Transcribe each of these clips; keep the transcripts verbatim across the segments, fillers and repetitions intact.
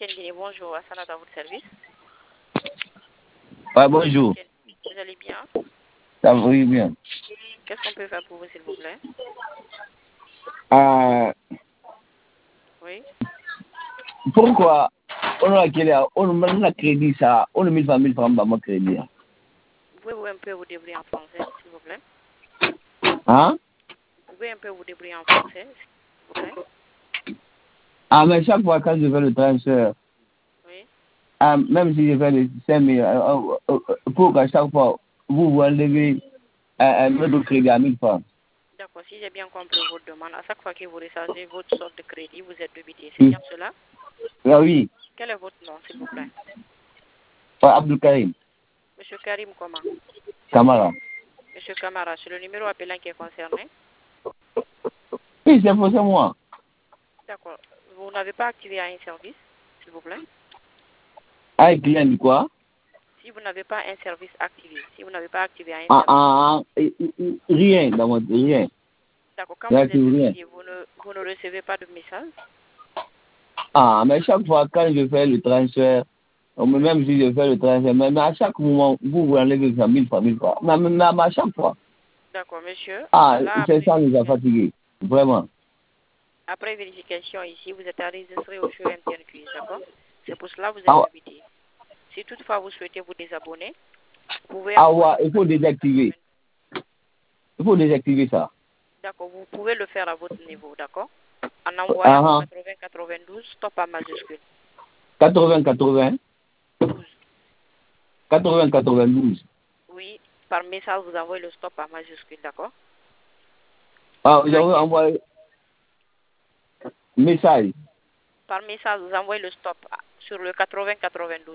Guinée, bonjour. Assanat à votre service. Ouais, bonjour. Vous allez bien? Ça va oui, bien. Qu'est-ce qu'on peut faire pour vous, s'il vous plaît? Euh, Oui. pourquoi on a crédit, on a crédit ça, on a mis vingt mille francs dans mon crédit. Pouvez-vous un peu vous débrouiller en français, s'il vous plaît? Hein? Vous pouvez un peu vous débrouiller en français, s'il vous plaît? Ah, mais chaque fois quand je fais le transfert, Oui. ah, même si je fais les cinq mille, euh, euh, euh, pour qu'à chaque fois, vous vous enlevez un autre crédit à mille francs. D'accord, si j'ai bien compris votre demande, à chaque fois que vous rechargez votre sorte de crédit, vous êtes débité. C'est bien cela? Ah oui. Quel est votre nom, s'il vous plaît? Ouais, Abdul Karim. Monsieur Karim comment? Kamara. Monsieur Kamara, c'est le numéro appelant qui est concerné? Oui, c'est pour c'est moi. D'accord. Vous n'avez pas activé un service, s'il vous plaît? Un client dit quoi? Si vous n'avez pas un service activé, si vous n'avez pas activé un Ah, service, ah, ah, et- et- et- rien dans mon rien. d'accord, quand vous êtes J'active rien. débité, vous ne, vous ne recevez pas de message? Ah, mais chaque fois quand je fais le transfert, même si je fais le transfert, mais, mais à chaque moment, vous vous enlevez ça mille fois, mille fois. Mais, mais, mais à chaque fois. D'accord, monsieur. Ah, Là, c'est après, ça qui nous a fatigués. Vraiment. après vérification ici, vous êtes enregistré au show M T N Quiz, d'accord? C'est pour cela que vous êtes Ah, débité. Si toutefois vous souhaitez vous désabonner, vous pouvez ah envoyer... ouais, il faut désactiver. Il faut désactiver ça. D'accord, vous pouvez le faire à votre niveau, d'accord? En Ah, envoyant au ah. quatre-vingts quatre-vingt-douze, stop à majuscule. quatre-vingts quatre-vingts, douze. quatre-vingts quatre-vingt-douze. Oui, par message, vous envoyez le stop à majuscule, d'accord? Ah, vous avez Grand S. envoyé message. Par message, vous envoyez le stop sur le quatre-vingts quatre-vingt-douze.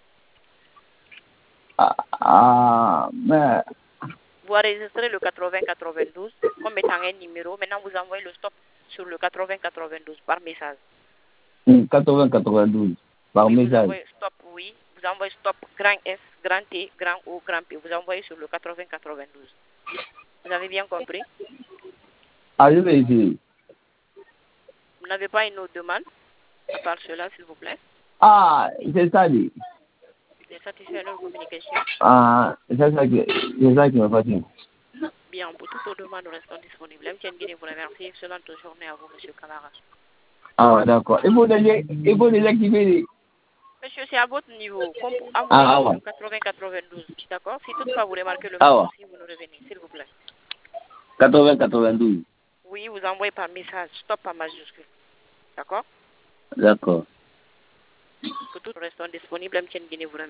Ah, ah, mais. Vous enregistrez le quatre-vingts quatre-vingt-douze comme étant un numéro. Maintenant, vous envoyez le stop sur le quatre-vingts quatre-vingt-douze par message. quatre-vingts quatre-vingt-douze. Par Oui, vous message. envoyez stop, oui. Vous envoyez stop, grand S, grand T, grand O, grand P. Vous envoyez sur le quatre-vingts quatre-vingt-douze. Vous avez bien compris? Ah, je vais essayer. Vous n'avez pas une autre demande à part cela, s'il vous plaît? Ah, c'est ça, dit. Vous êtes satisfait de leur communication? Ah, c'est ça qui, c'est ça qui me fatigue. Bien, pour toutes vos demandes, nous restons disponibles. M T N Guinée vous remercie. Excellente journée à vous, monsieur Camara. Ah, ouais, d'accord. Il faut dés- il faut désactiver les... Monsieur, c'est à votre niveau. Comme pour envoyer Ah, ah, sur ouais. le quatre-vingts quatre-vingt-douze. D'accord? Si toutefois vous remarquez le Ah, même ouais. souci, vous nous revenez, s'il vous plaît. quatre-vingts quatre-vingt-douze. Oui, vous envoyez par message. Stop en majuscule. D'accord? D'accord. Pour tout, nous restons disponibles. M T N Guinée vous remercie.